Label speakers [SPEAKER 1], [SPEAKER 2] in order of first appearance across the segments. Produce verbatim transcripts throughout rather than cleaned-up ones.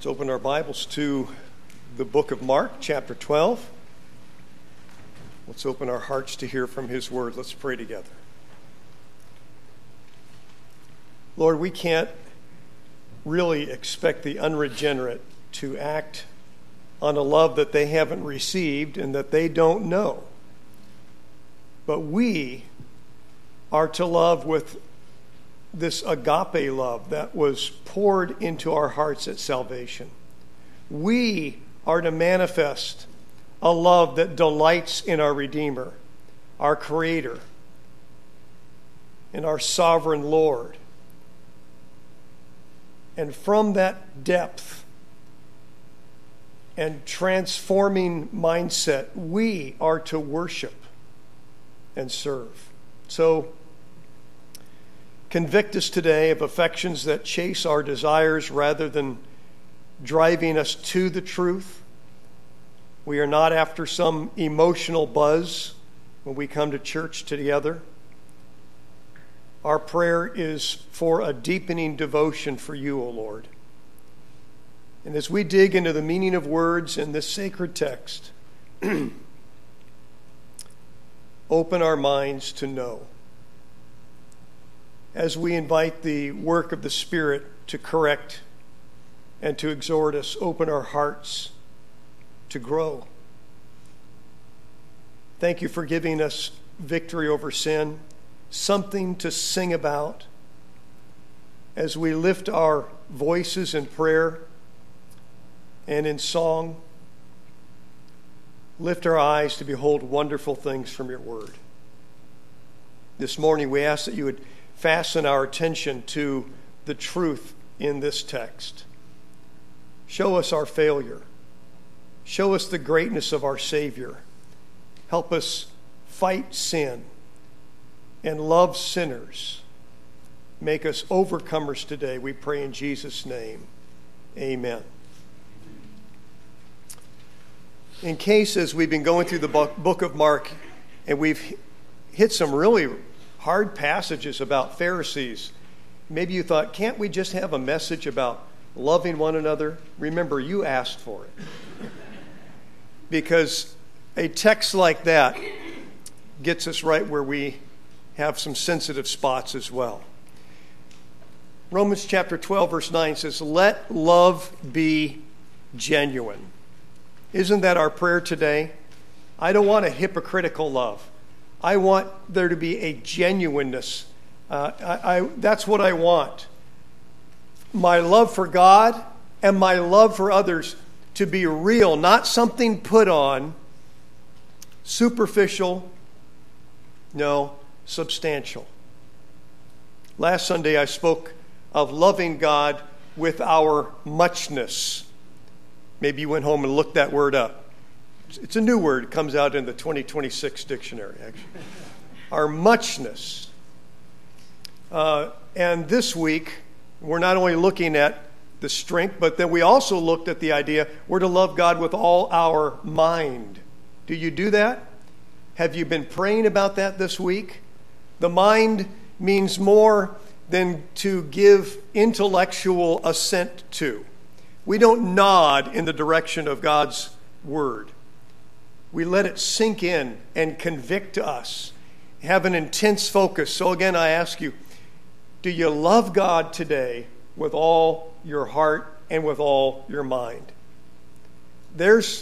[SPEAKER 1] Open our Bibles to the book of Mark, chapter twelve. Let's open our hearts to hear from his word. Let's pray together. Lord, we can't really expect the unregenerate to act on a love that they haven't received and that they don't know. But we are to love with this agape love that was poured into our hearts at salvation. We are to manifest a love that delights in our Redeemer, our Creator, and our Sovereign Lord. And from that depth and transforming mindset, we are to worship and serve. So, convict us today of affections that chase our desires rather than driving us to the truth. We are not after some emotional buzz when we come to church together. Our prayer is for a deepening devotion for you, O Lord. And as we dig into the meaning of words in this sacred text, open our minds to know. As we invite the work of the Spirit to correct and to exhort us, open our hearts to grow. Thank you for giving us victory over sin, something to sing about as we lift our voices in prayer and in song. Lift our eyes to behold wonderful things from your word. This morning we ask that you would fasten our attention to the truth in this text. Show us our failure. Show us the greatness of our Savior. Help us fight sin and love sinners. Make us overcomers today, we pray in Jesus' name. Amen. In case, as we've been going through the book of Mark, and we've hit some really hard passages about Pharisees, maybe you thought, can't we just have a message about loving one another? Remember, you asked for it. Because a text like that gets us right where we have some sensitive spots as well. Romans chapter twelve, verse nine says, "Let love be genuine." Isn't that our prayer today? I don't want a hypocritical love. I want there to be a genuineness. Uh, I, I, that's what I want. My love for God and my love for others to be real, not something put on, superficial, no, substantial. Last Sunday I spoke of loving God with our muchness. Maybe you went home and looked that word up. It's a new word. It comes out in the twenty twenty-six dictionary, actually. Our muchness. Uh, and this week, we're not only looking at the strength, but then we also looked at the idea we're to love God with all our mind. Do you do that? Have you been praying about that this week? The mind means more than to give intellectual assent to. We don't nod in the direction of God's word. We let it sink in and convict us, have an intense focus. So again, I ask you, do you love God today with all your heart and with all your mind? There's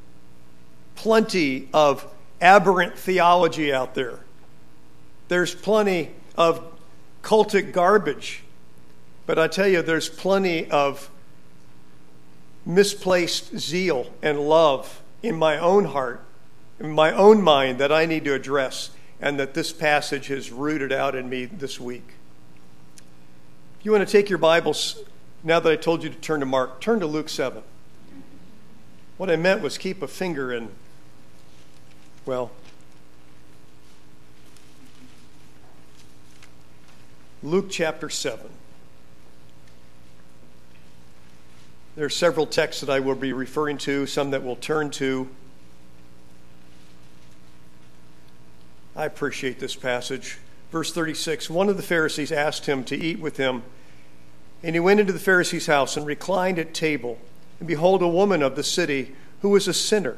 [SPEAKER 1] plenty of aberrant theology out there. There's plenty of cultic garbage. But I tell you, there's plenty of misplaced zeal and love in my own heart, in my own mind, that I need to address, and that this passage has rooted out in me this week. If you want to take your Bibles, now that I told you to turn to Mark, turn to Luke seven. What I meant was keep a finger in, well, Luke chapter seven. There are several texts that I will be referring to, some that we'll turn to. I appreciate this passage. Verse thirty-six, one of the Pharisees asked him to eat with him, and he went into the Pharisee's house and reclined at table. And behold, a woman of the city who was a sinner.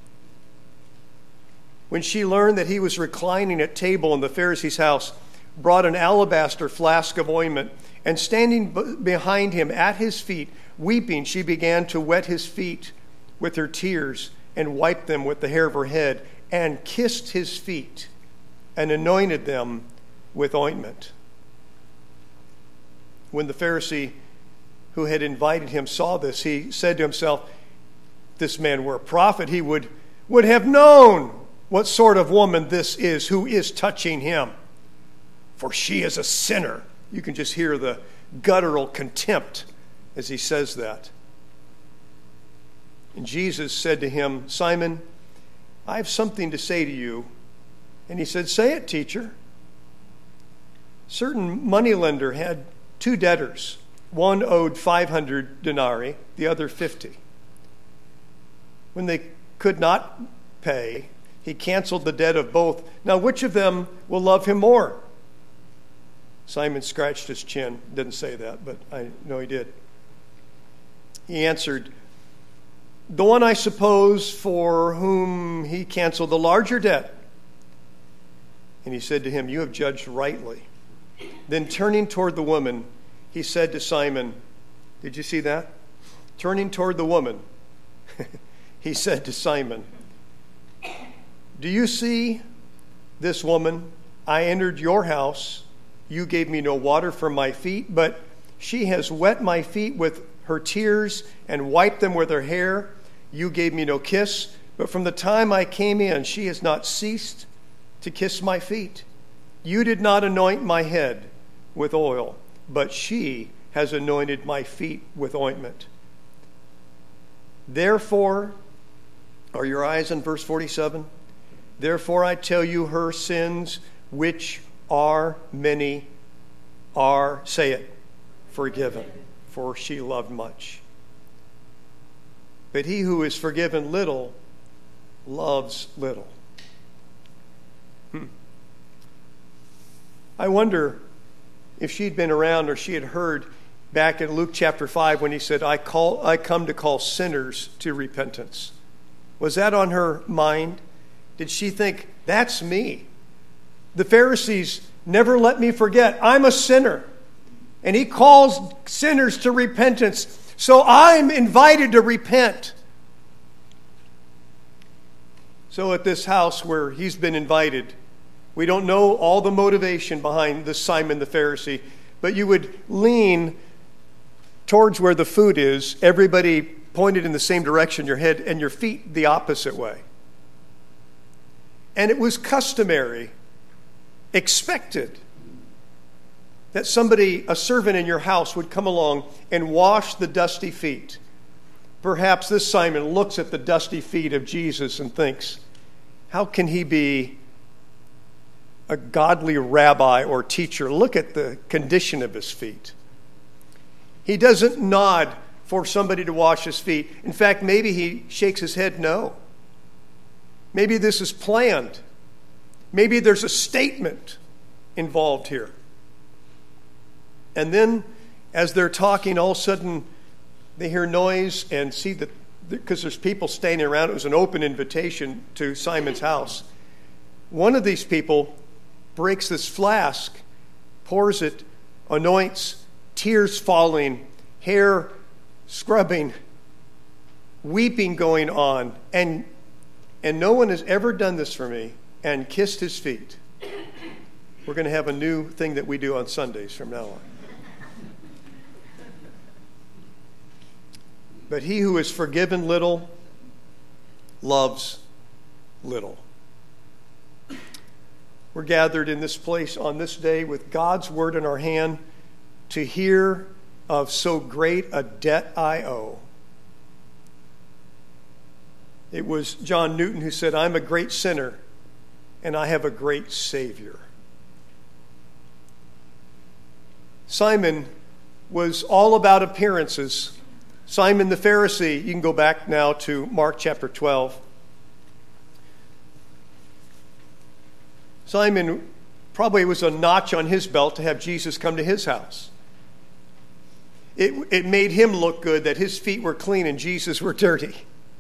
[SPEAKER 1] When she learned that he was reclining at table in the Pharisee's house, brought an alabaster flask of ointment, and standing b- behind him at his feet, weeping, she began to wet his feet with her tears and wiped them with the hair of her head, and kissed his feet and anointed them with ointment. When the Pharisee who had invited him saw this, he said to himself, if this man were a prophet, he would, would have known what sort of woman this is who is touching him. For she is a sinner. You can just hear the guttural contempt as he says that. And Jesus said to him, Simon, I have something to say to you. And he said, say it, teacher. Certain moneylender had two debtors. One owed five hundred denarii, the other fifty. When they could not pay, he canceled the debt of both. Now, which of them will love him more? Simon scratched his chin. Didn't say that, but I know he did. He answered, the one, I suppose, for whom he canceled the larger debt. And he said to him, you have judged rightly. Then turning toward the woman, he said to Simon, did you see that? Turning toward the woman, he said to Simon, do you see this woman? I entered your house. You gave me no water for my feet, but she has wet my feet with her tears and wiped them with her hair. You gave me no kiss, but from the time I came in, she has not ceased to kiss my feet. You did not anoint my head with oil, but she has anointed my feet with ointment. Therefore, are your eyes on verse forty-seven? Therefore I tell you, her sins, which are many, are, say it, forgiven, for she loved much. But he who is forgiven little loves little. Hmm. I wonder if she'd been around or she had heard back in Luke chapter five when he said, I call, I come to call sinners to repentance. Was that on her mind? Did she think, that's me? The Pharisees never let me forget. I'm a sinner. And he calls sinners to repentance. So I'm invited to repent. So at this house where he's been invited, we don't know all the motivation behind this Simon the Pharisee, but you would lean towards where the food is, everybody pointed in the same direction, your head and your feet the opposite way. And it was customary, expected, that somebody, a servant in your house, would come along and wash the dusty feet. Perhaps this Simon looks at the dusty feet of Jesus and thinks, how can he be a godly rabbi or teacher? Look at the condition of his feet. He doesn't nod for somebody to wash his feet. In fact, maybe he shakes his head no. Maybe this is planned. Maybe there's a statement involved here. And then, as they're talking, all of a sudden, they hear noise and see that, because there's people standing around. It was an open invitation to Simon's house. One of these people breaks this flask, pours it, anoints, tears falling, hair scrubbing, weeping going on. And, and no one has ever done this for me, and kissed his feet. We're going to have a new thing that we do on Sundays from now on. But he who is forgiven little loves little. We're gathered in this place on this day with God's word in our hand to hear of so great a debt I owe. It was John Newton who said, I'm a great sinner and I have a great Savior. Simon was all about appearances. Simon the Pharisee, you can go back now to Mark chapter twelve. Simon probably was a notch on his belt to have Jesus come to his house. it, it made him look good that his feet were clean and Jesus were dirty.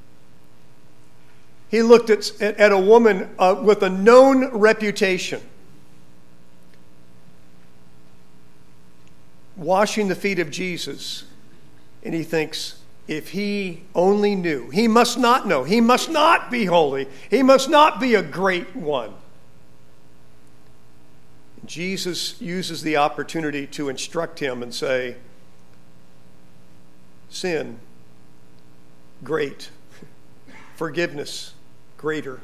[SPEAKER 1] He looked at, at a woman uh, with a known reputation, washing the feet of Jesus, and he thinks, if he only knew, he must not know, he must not be holy, he must not be a great one. Jesus uses the opportunity to instruct him and say, sin, great. Forgiveness, greater.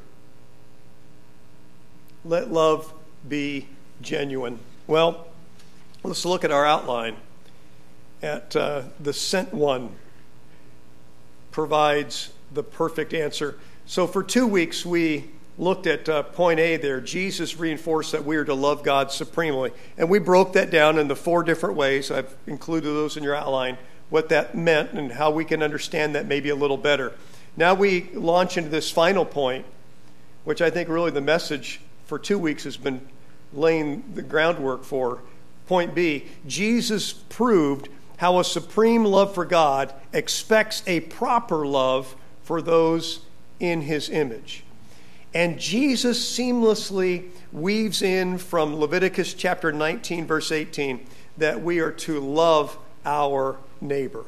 [SPEAKER 1] Let love be genuine. Well, let's look at our outline. At uh, the sent one provides the perfect answer. So for two weeks we looked at uh, point A there. Jesus reinforced that we are to love God supremely. And we broke that down into four different ways. I've included those in your outline, what that meant and how we can understand that maybe a little better. Now we launch into this final point, which I think really the message for two weeks has been laying the groundwork for. Point B, Jesus proved how a supreme love for God expects a proper love for those in his image. And Jesus seamlessly weaves in from Leviticus chapter nineteen, verse eighteen, that we are to love our neighbor.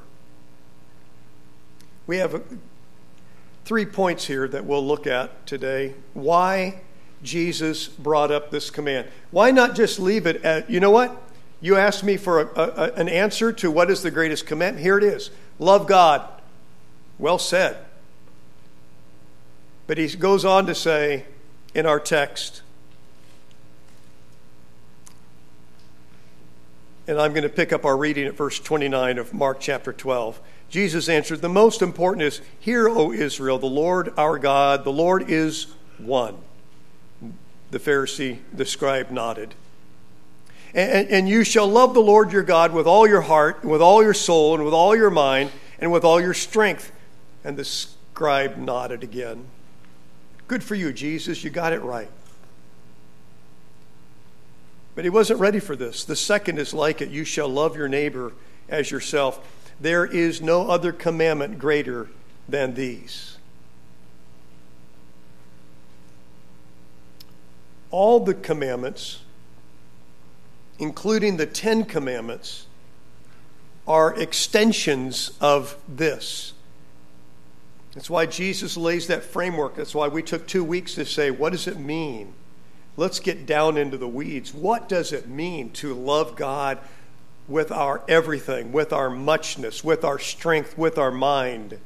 [SPEAKER 1] We have a, three points here that we'll look at today. Why Jesus brought up this command. Why not just leave it at, you know what? You asked me for a, a, an answer to what is the greatest commandment. Here it is. Love God. Well said. But he goes on to say in our text, and I'm going to pick up our reading at verse twenty-nine of Mark chapter twelve. Jesus answered, the most important is, hear, O Israel, the Lord our God, the Lord is one. The Pharisee, the scribe, nodded. And, and you shall love the Lord your God with all your heart, and with all your soul, and with all your mind, and with all your strength. And the scribe nodded again. Good for you, Jesus. You got it right. But he wasn't ready for this. The second is like it. You shall love your neighbor as yourself. There is no other commandment greater than these. All the commandments, including the Ten Commandments, are extensions of this. That's why Jesus lays that framework. That's why we took two weeks to say, what does it mean? Let's get down into the weeds. What does it mean to love God with our everything, with our muchness, with our strength, with our mind?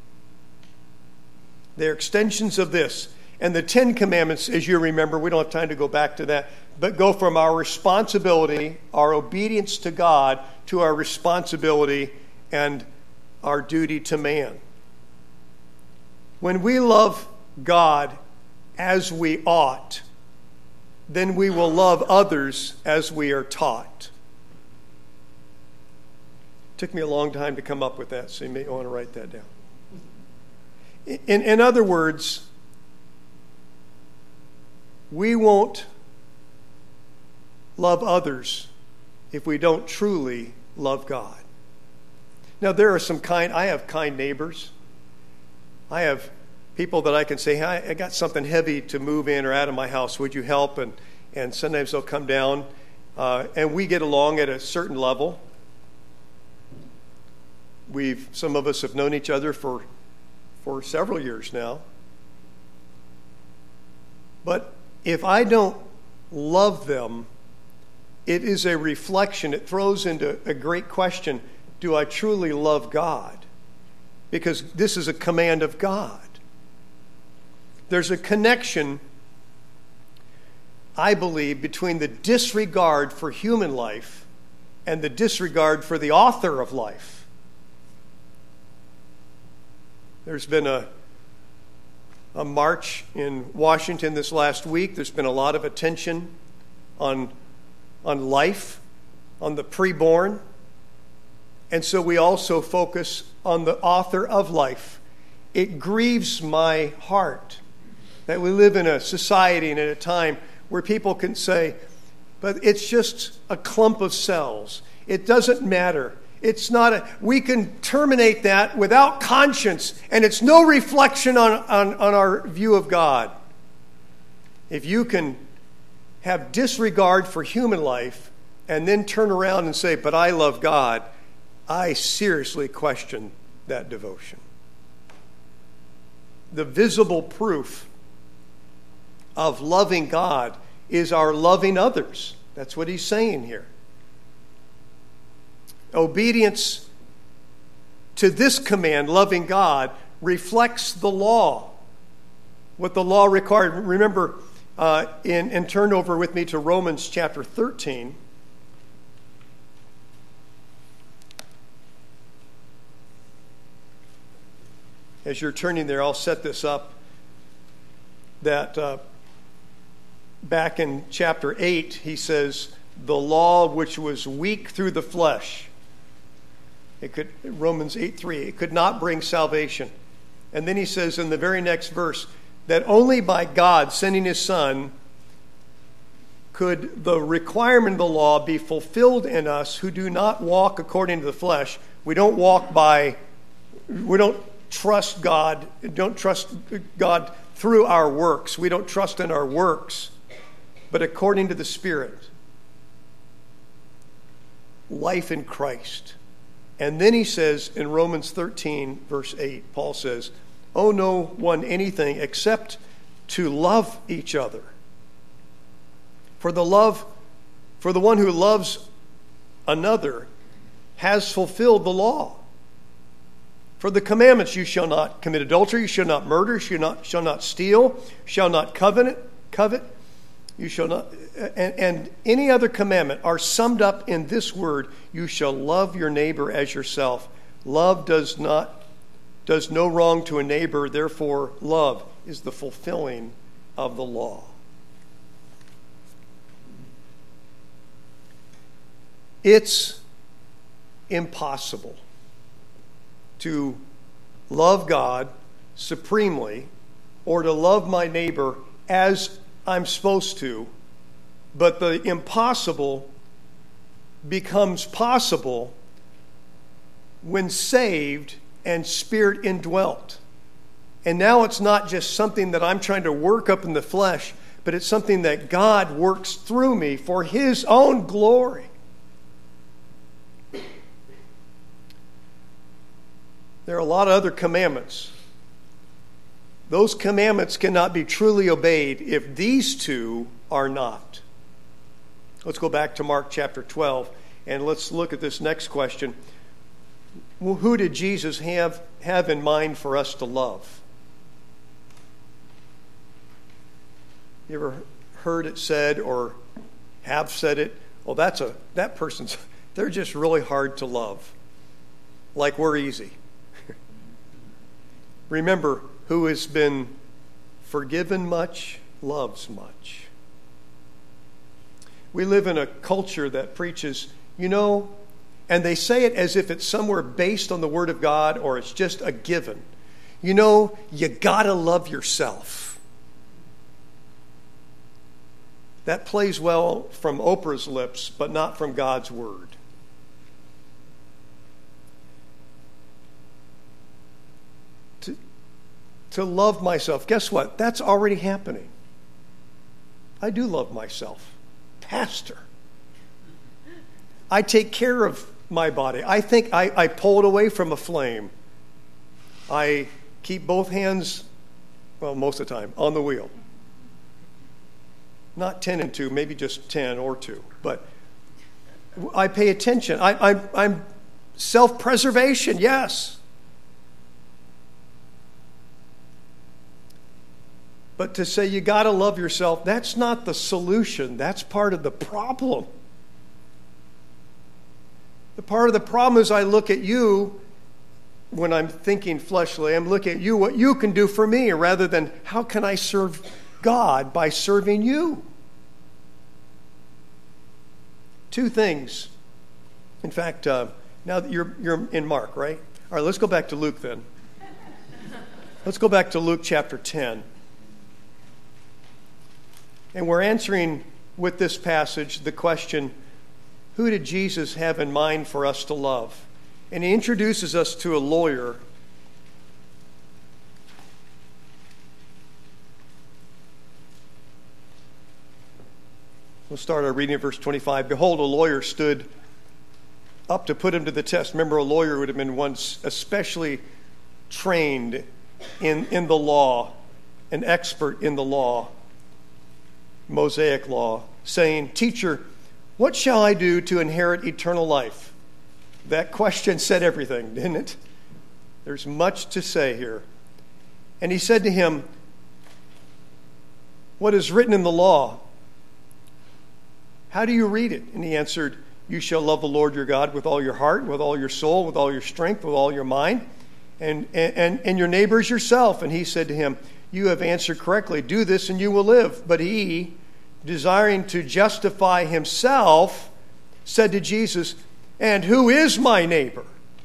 [SPEAKER 1] They're extensions of this. And the Ten Commandments, as you remember, we don't have time to go back to that, but go from our responsibility, our obedience to God, to our responsibility and our duty to man. When we love God as we ought, then we will love others as we are taught. It took me a long time to come up with that, so you may want to write that down. In, in other words, we won't love others if we don't truly love God. Now, there are some kind, I have kind neighbors. I have people that I can say, hey, I got something heavy to move in or out of my house. Would you help? And, and sometimes they'll come down. Uh, and we get along at a certain level. We've, some of us have known each other for, for several years now. But if I don't love them, it is a reflection. It throws into a great question. Do I truly love God? Because this is a command of God. There's a connection, I believe, between the disregard for human life and the disregard for the author of life. There's been a, a march in Washington this last week. There's been a lot of attention on, on life, on the preborn. And so we also focus on the author of life. It grieves my heart that we live in a society and at a time where people can say, but it's just a clump of cells. It doesn't matter. It's not a, we can terminate that without conscience, and it's no reflection on, on, on our view of God. If you can have disregard for human life and then turn around and say, but I love God, I seriously question that devotion. The visible proof of loving God is our loving others. That's what he's saying here. Obedience to this command, loving God, reflects the law. What the law required. Remember, uh, in, and turn over with me to Romans chapter thirteen. As you're turning there, I'll set this up. That uh, back in chapter eight, he says, the law which was weak through the flesh, it could, Romans eight three, it could not bring salvation. And then he says in the very next verse, that only by God sending his Son could the requirement of the law be fulfilled in us who do not walk according to the flesh. We don't walk by, we don't trust God, don't trust God through our works. We don't trust in our works, but according to the Spirit. Life in Christ. And then he says in Romans thirteen, verse eight, Paul says, owe no one anything except to love each other. For the love, for the one who loves another has fulfilled the law. For the commandments, you shall not commit adultery, you shall not murder, you shall not, shall not steal, shall not covet, covet, you shall not, and, and any other commandment are summed up in this word, you shall love your neighbor as yourself. Love does not, does no wrong to a neighbor, therefore love is the fulfilling of the law. It's impossible to love God supremely or to love my neighbor as I'm supposed to, but the impossible becomes possible when saved and Spirit indwelt. And now it's not just something that I'm trying to work up in the flesh, but it's something that God works through me for his own glory. There are a lot of other commandments. Those commandments cannot be truly obeyed if these two are not. Let's go back to Mark chapter twelve, and let's look at this next question. Who did Jesus have, have in mind for us to love? You ever heard it said or have said it? Well, that's a that person's, they're just really hard to love. Like we're easy. Remember, who has been forgiven much, loves much. We live in a culture that preaches, you know, and they say it as if it's somewhere based on the Word of God or it's just a given. You know, you gotta love yourself. That plays well from Oprah's lips, but not from God's Word. To love myself. Guess what? That's already happening. I do love myself. Pastor. I take care of my body. I think I, I pull it away from a flame. I keep both hands, well, most of the time, on the wheel. Not ten and two, maybe just ten or two. But I pay attention. I, I, I'm self-preservation, yes. But to say you got to love yourself, that's not the solution. That's part of the problem. The part of the problem is I look at you when I'm thinking fleshly. I'm looking at you, what you can do for me, rather than how can I serve God by serving you? Two things. In fact, uh, now that you're, you're in Mark, right? All right, let's go back to Luke then. Let's go back to Luke chapter ten. And we're answering with this passage the question, who did Jesus have in mind for us to love? And he introduces us to a lawyer. We'll start our reading at verse twenty-five. Behold, a lawyer stood up to put him to the test. Remember, a lawyer would have been one especially trained in, in the law, an expert in the law, Mosaic law, saying, Teacher, what shall I do to inherit eternal life? That question said everything, didn't it? There's much to say here. And he said to him, what is written in the law? How do you read it? And he answered, you shall love the Lord your God with all your heart, with all your soul, with all your strength, with all your mind, and, and, and your neighbor as yourself. And he said to him, you have answered correctly. Do this and you will live. But he, desiring to justify himself, said to Jesus, and who is my neighbor?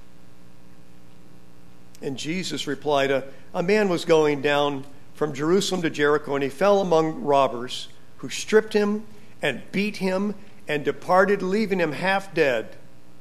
[SPEAKER 1] And Jesus replied, a, a man was going down from Jerusalem to Jericho, and he fell among robbers who stripped him and beat him and departed, leaving him half dead.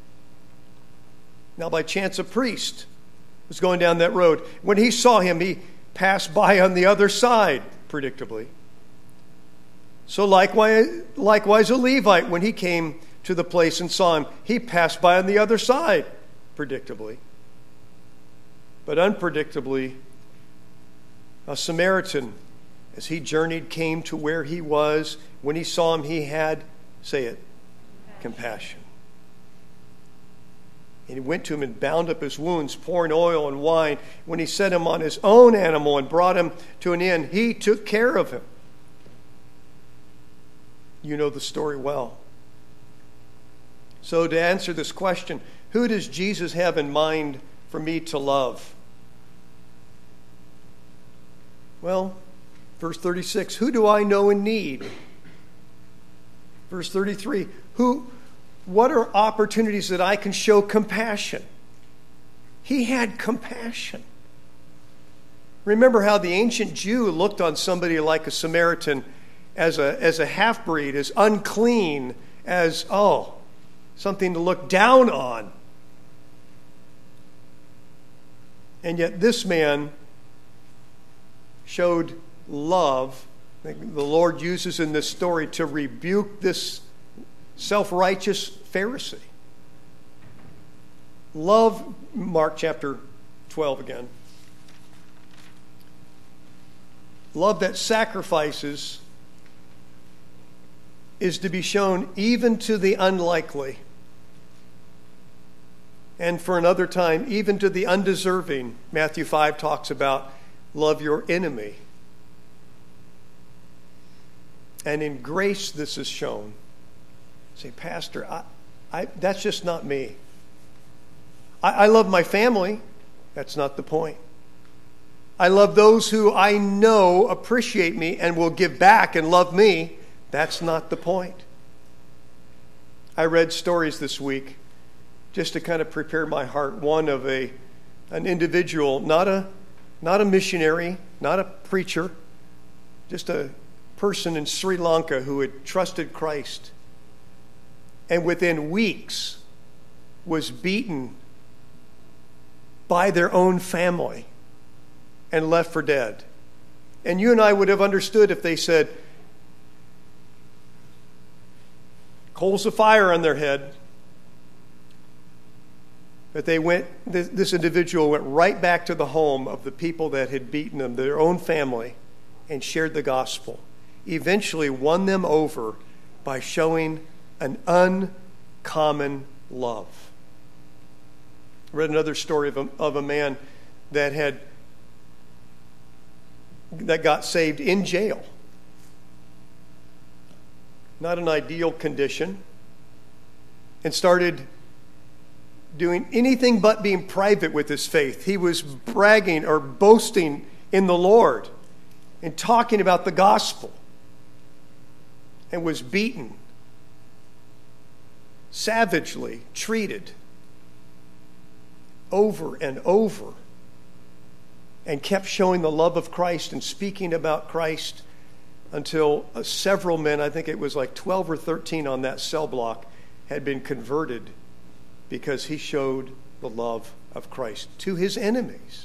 [SPEAKER 1] Now by chance a priest was going down that road. When he saw him, he passed by on the other side, predictably. So likewise, likewise a Levite, when he came to the place and saw him, he passed by on the other side, predictably. But unpredictably, a Samaritan, as he journeyed, came to where he was. When he saw him, he had, say it, compassion. And he went to him and bound up his wounds, pouring oil and wine. When he set him on his own animal and brought him to an inn, he took care of him. You know the story well. So to answer this question, who does Jesus have in mind for me to love? Well, verse thirty-six, who do I know in need? Verse thirty-three, who, what are opportunities that I can show compassion? He had compassion. Remember how the ancient Jew looked on somebody like a Samaritan as a, as a half-breed, as unclean, as, oh, something to look down on. And yet this man showed love. The Lord uses in this story to rebuke this self-righteous Pharisee. Love, Mark chapter twelve again. Love that sacrifices is to be shown even to the unlikely. And for another time, even to the undeserving. Matthew five talks about love your enemy. And in grace this is shown. Say, Pastor, I, I, that's just not me. I, I love my family. That's not the point. I love those who I know appreciate me and will give back and love me. That's not the point. I read stories this week just to kind of prepare my heart. One of a an individual, not a not a missionary, not a preacher, just a person in Sri Lanka who had trusted Christ and within weeks was beaten by their own family and left for dead. And you and I would have understood if they said, coals of fire on their head. But they went, this, this individual went right back to the home of the people that had beaten them, their own family, and shared the gospel. Eventually won them over by showing an uncommon love. I read another story of a, of a man that had that got saved in jail. Not an ideal condition, and started doing anything but being private with his faith. He was bragging or boasting in the Lord and talking about the gospel, and was beaten, savagely treated over and over, and kept showing the love of Christ and speaking about Christ until uh, several men, I think it was like twelve or thirteen on that cell block, had been converted because he showed the love of Christ to his enemies.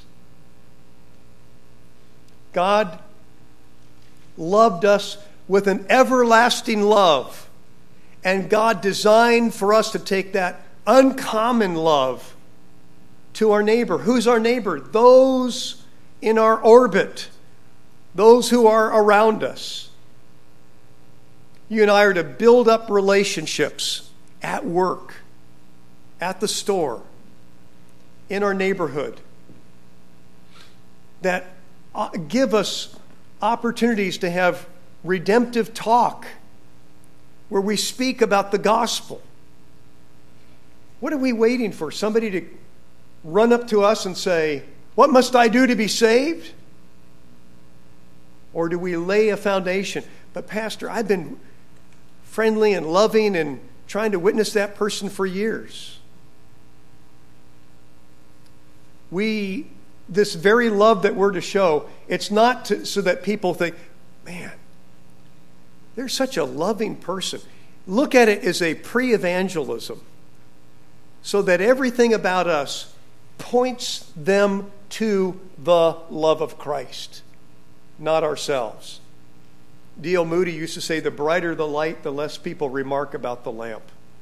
[SPEAKER 1] God loved us with an everlasting love, and God designed for us to take that uncommon love to our neighbor. Who's our neighbor? Those in our orbit, those who are around us. You and I are to build up relationships at work, at the store, in our neighborhood, that give us opportunities to have redemptive talk where we speak about the gospel. What are we waiting for? Somebody to run up to us and say, "What must I do to be saved?" Or do we lay a foundation? But Pastor, I've been friendly and loving and trying to witness that person for years. We, this very love that we're to show, it's not to, so that people think, man, they're such a loving person. Look at it as a pre-evangelism, so that everything about us points them to the love of Christ, not ourselves. D L Moody used to say, the brighter the light, the less people remark about the lamp.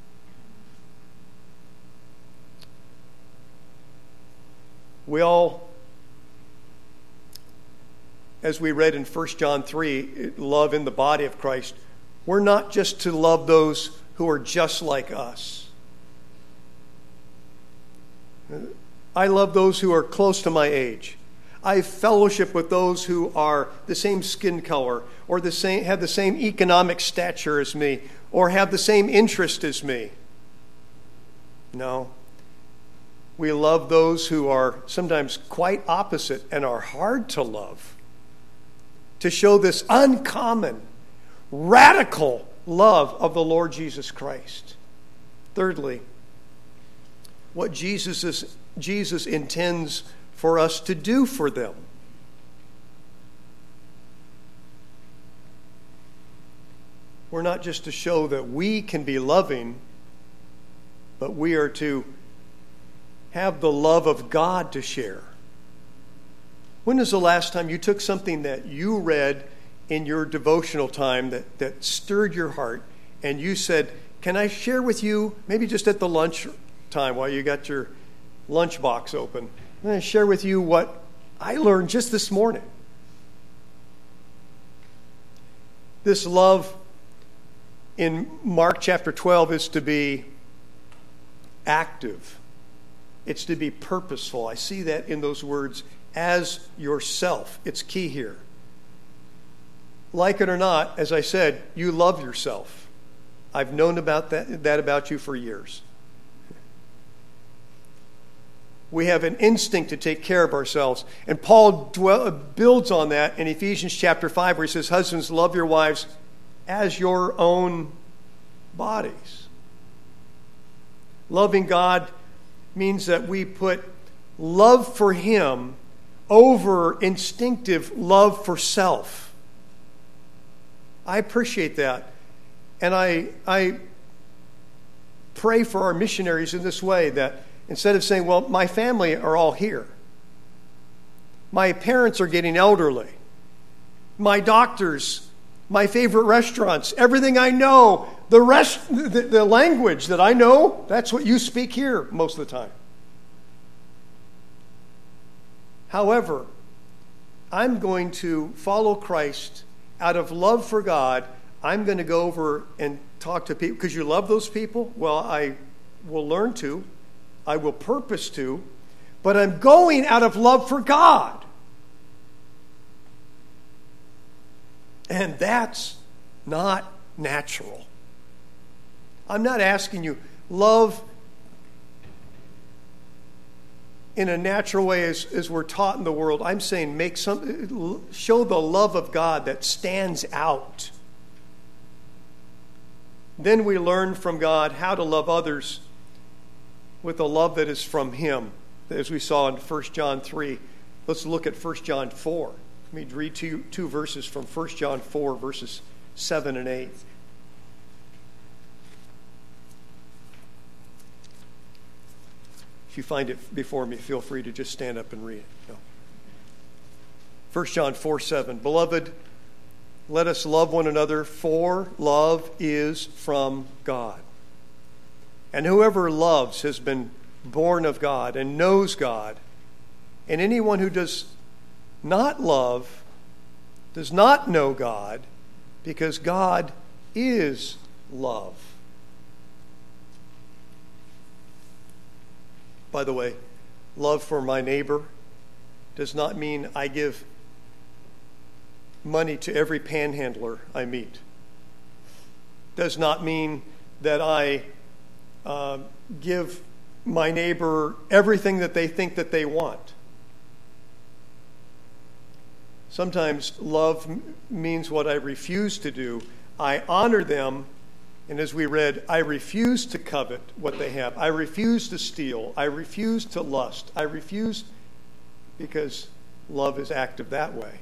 [SPEAKER 1] We all, as we read in First John three, love in the body of Christ. We're not just to love those who are just like us. I love those who are close to my age. I fellowship with those who are the same skin color, or the same, have the same economic stature as me, or have the same interest as me. No. We love those who are sometimes quite opposite and are hard to love, to show this uncommon, radical love of the Lord Jesus Christ. Thirdly, what Jesus is, Jesus intends for us to do for them. We're not just to show that we can be loving, but we are to have the love of God to share. When was the last time you took something that you read in your devotional time that, that stirred your heart, and you said, can I share with you, maybe just at the lunch time while you got your lunch box open, I'm going to share with you what I learned just this morning. This love in Mark chapter twelve is to be active. It's to be purposeful. I see that in those words, as yourself. It's key here. Like it or not, as I said, you love yourself. I've known about that, that about you for years. We have an instinct to take care of ourselves. And Paul dwell, builds on that in Ephesians chapter five, where he says, husbands, love your wives as your own bodies. Loving God means that we put love for him over instinctive love for self. I appreciate that. And I, I pray for our missionaries in this way, that instead of saying, well, my family are all here. My parents are getting elderly. My doctors, my favorite restaurants, everything I know, the rest, the, the language that I know, that's what you speak here most of the time. However, I'm going to follow Christ out of love for God. I'm going to go over and talk to people. Because you love those people? Well, I will learn to. I will purpose to, but I'm going out of love for God. And that's not natural. I'm not asking you, love in a natural way as, as we're taught in the world. I'm saying make some, show the love of God that stands out. Then we learn from God how to love others with a love that is from him, as we saw in First John three. Let's look at First John four. Let me read two, two verses from First John four, verses seven and eight. If you find it before me, feel free to just stand up and read it. No. First John four seven, Beloved, let us love one another, for love is from God. And whoever loves has been born of God and knows God. And anyone who does not love does not know God, because God is love. By the way, love for my neighbor does not mean I give money to every panhandler I meet. Does not mean that I uh, give my neighbor everything that they think that they want. Sometimes love means what I refuse to do. I honor them, and as we read, I refuse to covet what they have. I refuse to steal. I refuse to lust. I refuse because love is active that way.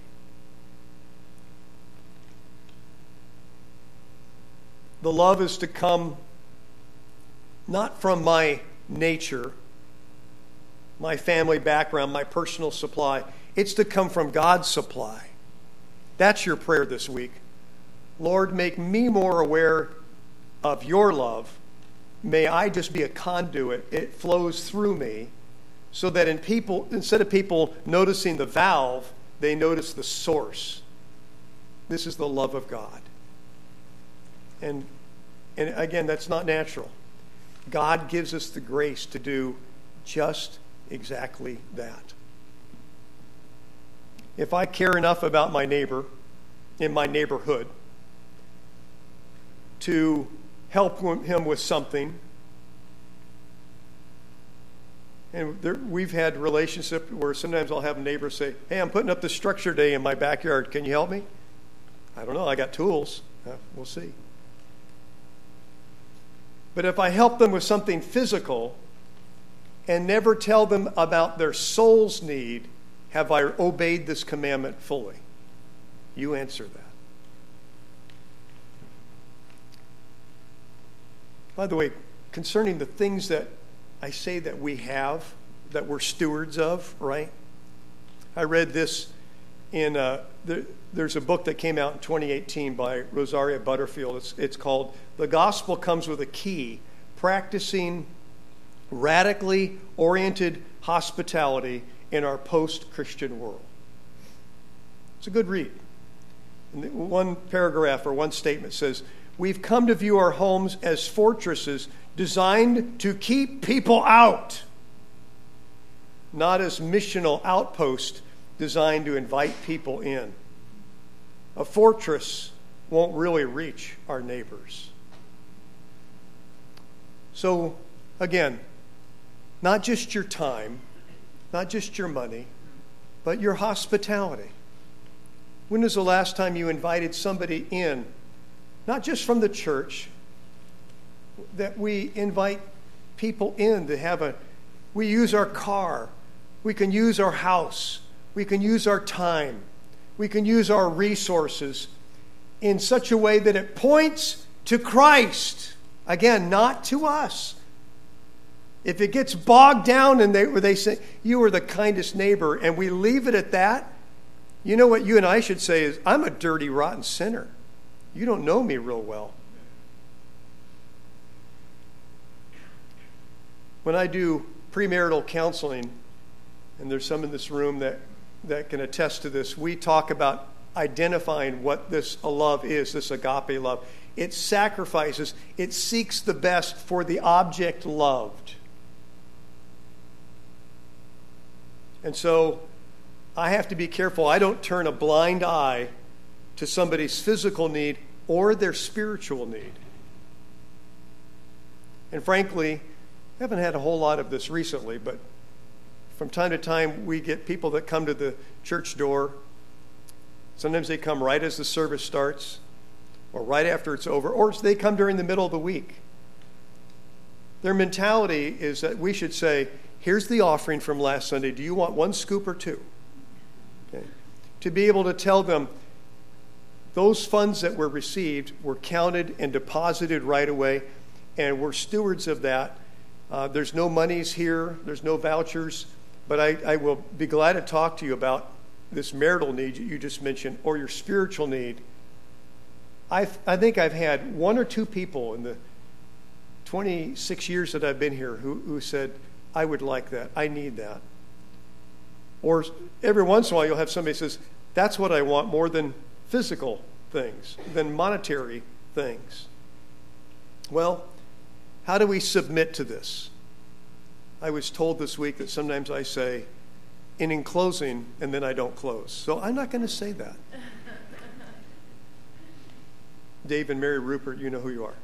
[SPEAKER 1] The love is to come not from my nature, my family background, my personal supply. It's to come from God's supply. That's your prayer this week. Lord, make me more aware of your love. May I just be a conduit. It flows through me so that in people, instead of people noticing the valve, they notice the source. This is the love of God. And, and again, that's not natural. God gives us the grace to do just exactly that. If I care enough about my neighbor in my neighborhood to help him with something, and there, we've had relationships where sometimes I'll have neighbors say, hey, I'm putting up the structure day in my backyard. Can you help me? I don't know. I got tools. Uh, we'll see. But if I help them with something physical and never tell them about their soul's need, have I obeyed this commandment fully? You answer that. By the way, concerning the things that I say that we have, that we're stewards of, right? I read this in, uh, the, there's a book that came out in twenty eighteen by Rosaria Butterfield. It's, it's called The Gospel Comes with a Key, Practicing Radically Oriented Hospitality in Our Post-Christian World. It's a good read. And one paragraph or one statement says, we've come to view our homes as fortresses designed to keep people out, not as missional outposts designed to invite people in. A fortress won't really reach our neighbors. So, again, not just your time, not just your money, but your hospitality. When was the last time you invited somebody in, not just from the church, that we invite people in to have a, we use our car, we can use our house, we can use our time, we can use our resources in such a way that it points to Christ. Again, not to us. If it gets bogged down and they, they say, you are the kindest neighbor, and we leave it at that, you know what you and I should say is, I'm a dirty, rotten sinner. You don't know me real well. When I do premarital counseling, and there's some in this room that, that can attest to this, we talk about identifying what this love is, this agape love. It sacrifices, it seeks the best for the object loved. And so I have to be careful. I don't turn a blind eye to somebody's physical need or their spiritual need. And frankly, I haven't had a whole lot of this recently, but from time to time we get people that come to the church door. Sometimes they come right as the service starts or right after it's over, or they come during the middle of the week. Their mentality is that we should say, here's the offering from last Sunday. Do you want one scoop or two? Okay. To be able to tell them those funds that were received were counted and deposited right away, and we're stewards of that. Uh, there's no monies here. There's no vouchers. But I, I will be glad to talk to you about this marital need that you just mentioned or your spiritual need. I I think I've had one or two people in the twenty-six years that I've been here who, who said, I would like that. I need that. Or every once in a while you'll have somebody who says, that's what I want more than physical things, than monetary things. Well, how do we submit to this? I was told this week that sometimes I say, and in closing, and then I don't close. So I'm not going to say that. Dave and Mary Rupert, you know who you are.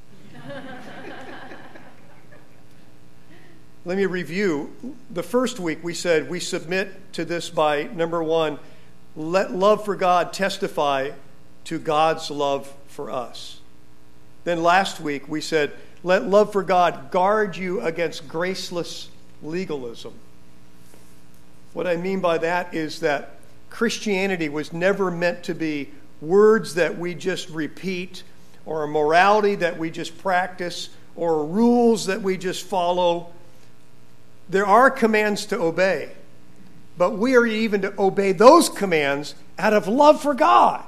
[SPEAKER 1] Let me review. The first week we said we submit to this by, number one, let love for God testify to God's love for us. Then last week we said, let love for God guard you against graceless legalism. What I mean by that is that Christianity was never meant to be words that we just repeat, or a morality that we just practice, or rules that we just follow. There are commands to obey, but we are even to obey those commands out of love for God.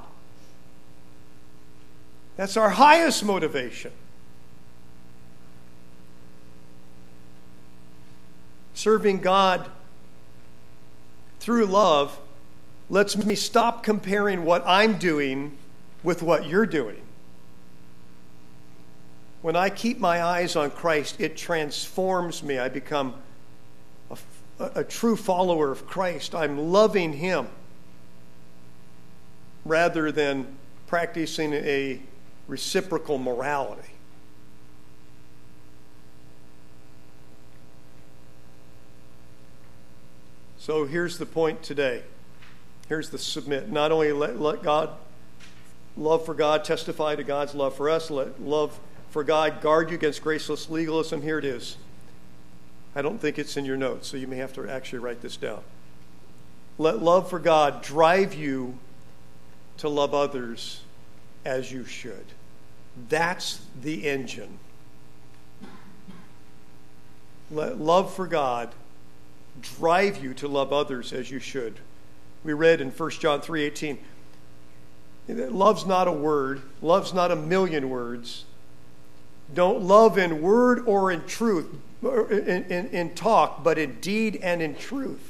[SPEAKER 1] That's our highest motivation. Serving God through love lets me stop comparing what I'm doing with what you're doing. When I keep my eyes on Christ, it transforms me. I become a, a, a true follower of Christ. I'm loving Him rather than practicing a reciprocal morality. So here's the point today. Here's the submit. Not only let, let God, love for God testify to God's love for us, let love for God guard you against graceless legalism. Here it is. I don't think it's in your notes, so you may have to actually write this down. Let love for God drive you to love others as you should. That's the engine. Let love for God drive you to love others as you should. We read in First John three eighteen, love's not a word, love's not a million words. Don't love in word or in truth, in, in, in talk, but in deed and in truth.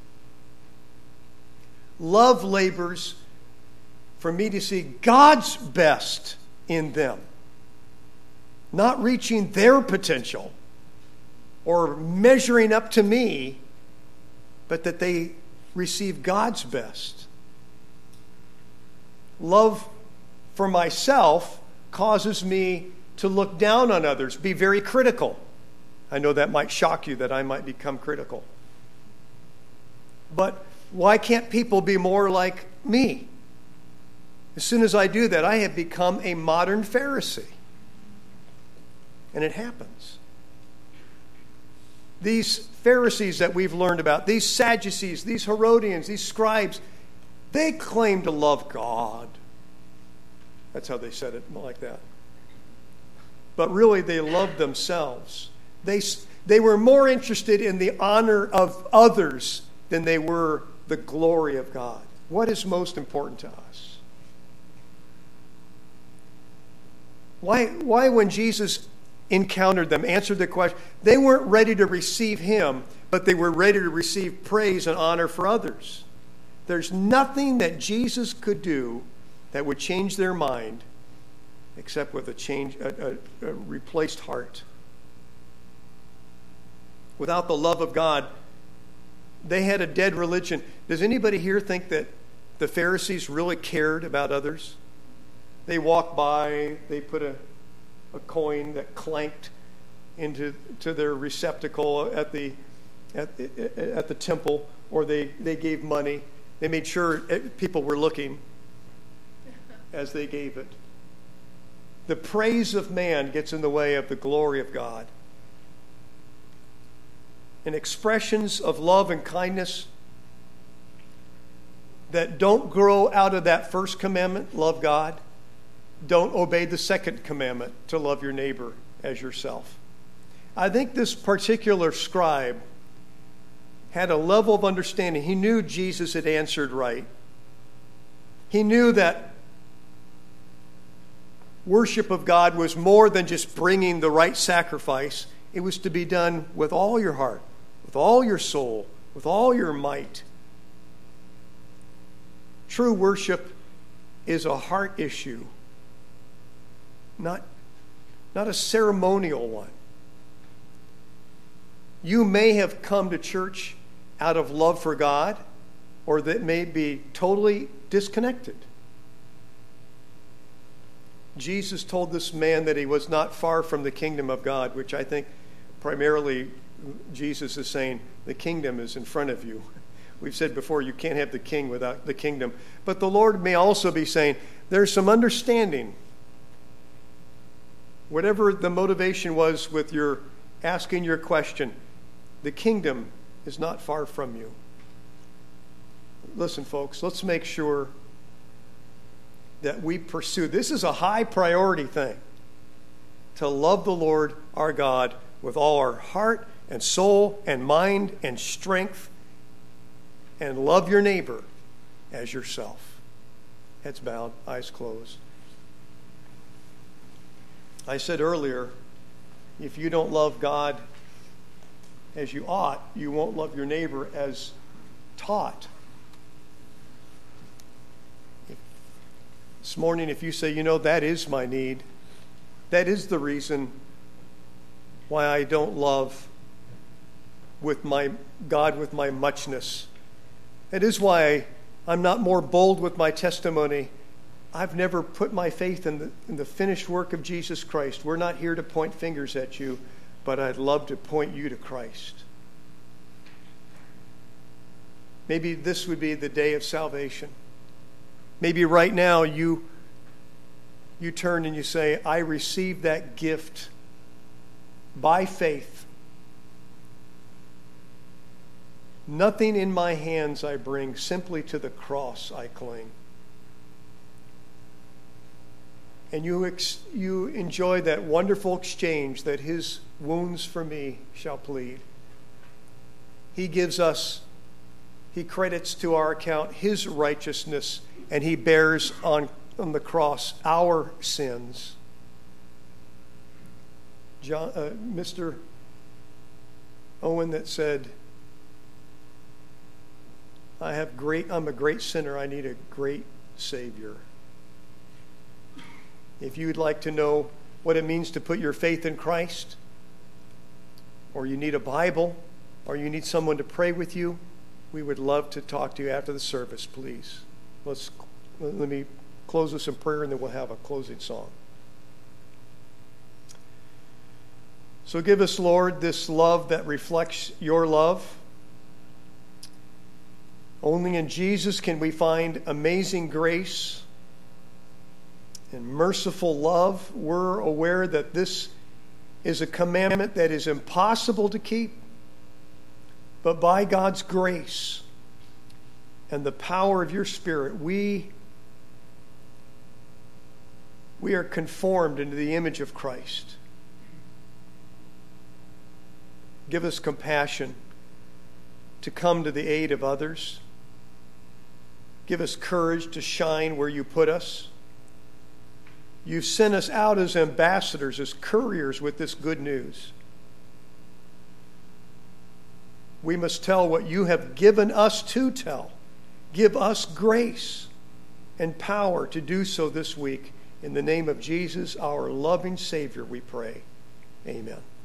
[SPEAKER 1] Love labors for me to see God's best in them, not reaching their potential or measuring up to me, but that they receive God's best. Love for myself causes me to look down on others, be very critical. I know that might shock you that I might become critical. But why can't people be more like me? As soon as I do that, I have become a modern Pharisee. And it happens. These Pharisees that we've learned about, these Sadducees, these Herodians, these scribes, they claim to love God. That's how they said it, like that. But really, they loved themselves. They, they were more interested in the honor of others than they were the glory of God. What is most important to us? Why, why when Jesus encountered them, answered the question, they weren't ready to receive Him, but they were ready to receive praise and honor for others. There's nothing that Jesus could do that would change their mind except with a change, a, a, a replaced heart. Without the love of God, they had a dead religion. Does anybody here think that the Pharisees really cared about others? They walked by, they put a, a coin that clanked into to their receptacle at the at the, at the temple, or they, they gave money. They made sure people were looking as they gave it. The praise of man gets in the way of the glory of God. And expressions of love and kindness that don't grow out of that first commandment, love God, don't obey the second commandment, to love your neighbor as yourself. I think this particular scribe had a level of understanding. He knew Jesus had answered right. He knew that worship of God was more than just bringing the right sacrifice. It was to be done with all your heart, with all your soul, with all your might. True worship is a heart issue, not, not a ceremonial one. You may have come to church out of love for God, or that may be totally disconnected. Jesus told this man that he was not far from the kingdom of God, which I think primarily Jesus is saying the kingdom is in front of you. We've said before, you can't have the king without the kingdom. But the Lord may also be saying there's some understanding. Whatever the motivation was with your asking your question, the kingdom is not far from you. Listen, folks, let's make sure that we pursue. This is a high priority thing, to love the Lord our God with all our heart and soul and mind and strength, and love your neighbor as yourself. Heads bowed, eyes closed. I said earlier, if you don't love God as you ought, you won't love your neighbor as taught. This morning, if you say, you know, that is my need, that is the reason why I don't love with my God with my muchness. That is why I'm not more bold with my testimony. I've never put my faith in the, in the finished work of Jesus Christ. We're not here to point fingers at you, but I'd love to point you to Christ. Maybe this would be the day of salvation. Maybe right now you, you turn and you say, I received that gift by faith. Nothing in my hands I bring, simply to the cross I cling. And you, ex- you enjoy that wonderful exchange that his wounds for me shall plead. He gives us, he credits to our account his righteousness, and he bears on, on the cross our sins. John, uh, Mister Owen that said, I have great, I'm a great sinner, I need a great Savior. If you'd like to know what it means to put your faith in Christ, or you need a Bible, or you need someone to pray with you, we would love to talk to you after the service, please. Let's let me close this in prayer, and then we'll have a closing song. So give us, Lord, this love that reflects your love. Only in Jesus can we find amazing grace and merciful love. We're aware that this is a commandment that is impossible to keep, but by God's grace and the power of your Spirit, we, we are conformed into the image of Christ. Give us compassion to come to the aid of others. Give us courage to shine where you put us. You've sent us out as ambassadors, as couriers with this good news. We must tell what you have given us to tell. Give us grace and power to do so this week. In the name of Jesus, our loving Savior, we pray. Amen.